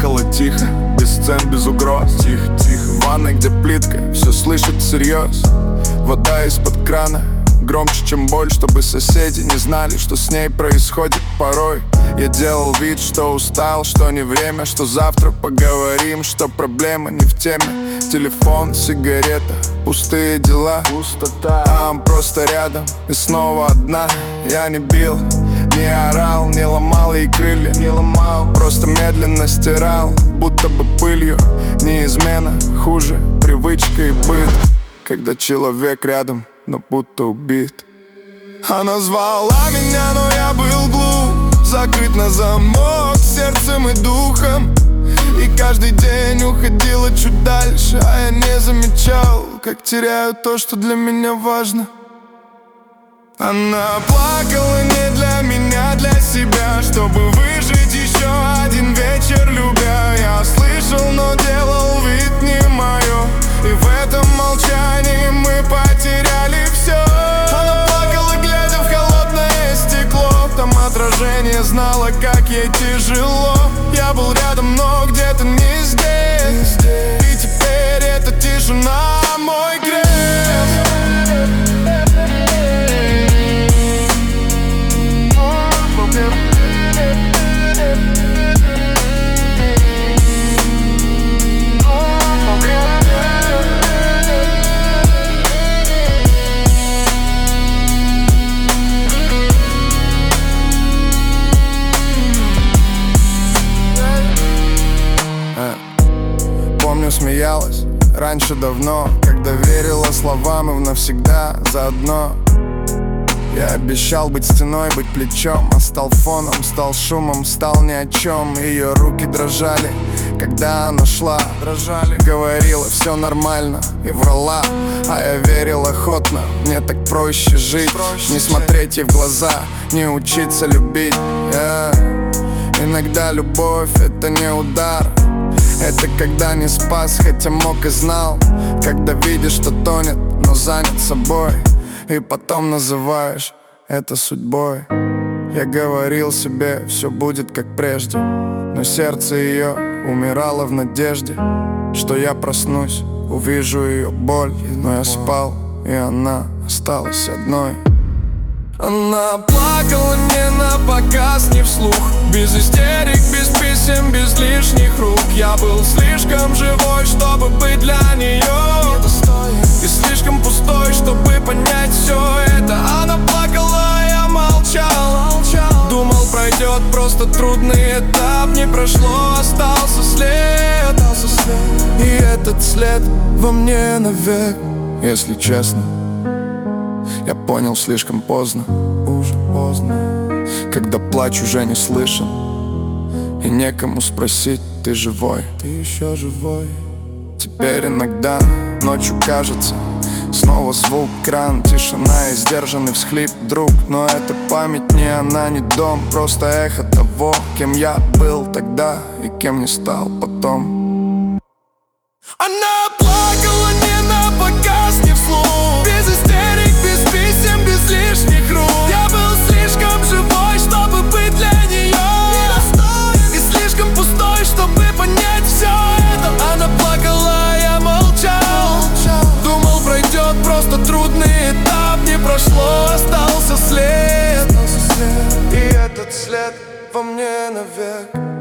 плакала тихо, без сцен, без угроз. Тихо, тихо, в ванной, где плитка, все слышит всерьез. Вода из-под крана, громче, чем боль, чтобы соседи не знали, что с ней происходит порой. Я делал вид, что устал, что не время, что завтра поговорим, что проблема не в теме. Телефон, сигарета, пустые дела, пустота, а он просто рядом и снова одна. Я не бил, не орал, не ломал ей крылья, не ломал, просто медленно стирал, будто бы пылью. Не измена, хуже привычка и быт, когда человек рядом, но будто убит. Она звала меня, но я был глух, закрыт на замок сердцем и духом. И каждый день уходила чуть дальше, а я не замечал, как теряю то, что для меня важно. Она плакала не для меня, для себя, чтобы выжить еще один вечер любя. Я слышал, но делал вид не мое, и в этом молчании мы потеряли все. Она плакала, глядя в холодное стекло, там отражение знало, как ей тяжело. Я был рядом, но где-то не здесь, и теперь эта тишина мой грех. Помню, смеялась раньше давно, когда верила словам и навсегда заодно. Я обещал быть стеной, быть плечом, а стал фоном, стал шумом, стал ни о чем. Ее руки дрожали, когда она шла, дрожали. Говорила, все нормально, и врала, а я верил охотно. Мне так проще жить, не смотреть ей в глаза, не учиться любить. Иногда любовь — это не удар, это когда не спас, хотя мог и знал. Когда видишь, что тонет, но занят собой, и потом называешь это судьбой. Я говорил себе, все будет как прежде, но сердце ее умирало в надежде, что я проснусь, увижу ее боль. Но я спал, и она осталась одной. Она плакала не на показ, не вслух, без истерик, без писем, без лишних рук. Я был слишком живой, чтобы быть для нее, и слишком пустой, чтобы понять все это. Она плакала, а я молчал. Думал, пройдет просто трудный этап. Не прошло, остался след, и этот след во мне навек. Если честно, я понял слишком поздно, уже поздно, когда плач уже не слышен, и некому спросить, ты живой, ты еще живой. Теперь иногда ночью кажется, снова звук кран, тишина и сдержанный всхлип друг. Но это память, не она, не дом, просто эхо того, кем я был тогда и кем не стал потом. Она плакала не на показ, не вслух, без истерик, без писем, без лишних рук. Я был слишком живой, чтобы быть для нее, и слишком пустой, чтобы понять все это. Она плакала, я молчал. Думал, пройдет просто трудный этап. Не прошло, остался след, и этот след во мне навек.